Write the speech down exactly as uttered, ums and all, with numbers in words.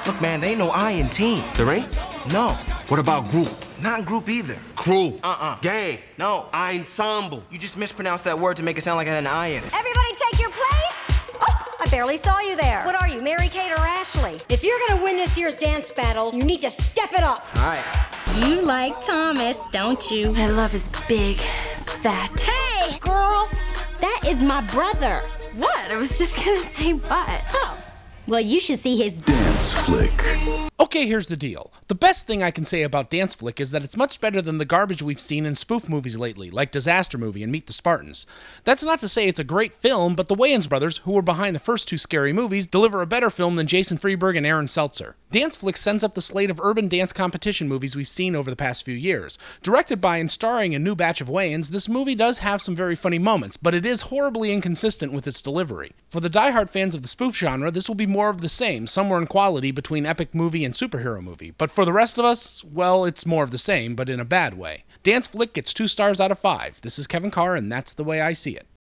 Look, man, there ain't no I in team. There ain't? No. What about group? Not in group either. Crew? Uh-uh. Gang? No. Ensemble? You just mispronounced that word to make it sound like it had an I in it. Everybody take your place! Oh, I barely saw you there. What are you, Mary-Kate or Ashley? If you're gonna win this year's dance battle, you need to step it up. All right. You like Thomas, don't you? I love his big, fat... Hey, girl! That is my brother. What? I was just gonna say but. Oh. Well, you should see his Dance Flick. Okay, here's the deal. The best thing I can say about Dance Flick is that it's much better than the garbage we've seen in spoof movies lately, like Disaster Movie and Meet the Spartans. That's not to say it's a great film, but the Wayans brothers, who were behind the first two Scary Movies, deliver a better film than Jason Freeberg and Aaron Seltzer. Dance Flick sends up the slate of urban dance competition movies we've seen over the past few years. Directed by and starring a new batch of Wayans, this movie does have some very funny moments, but it is horribly inconsistent with its delivery. For the diehard fans of the spoof genre, this will be more of the same, somewhere in quality between epic movie and superhero movie. But for the rest of us, well, it's more of the same, but in a bad way. Dance Flick gets two stars out of five. This is Kevin Carr, and that's the way I see it.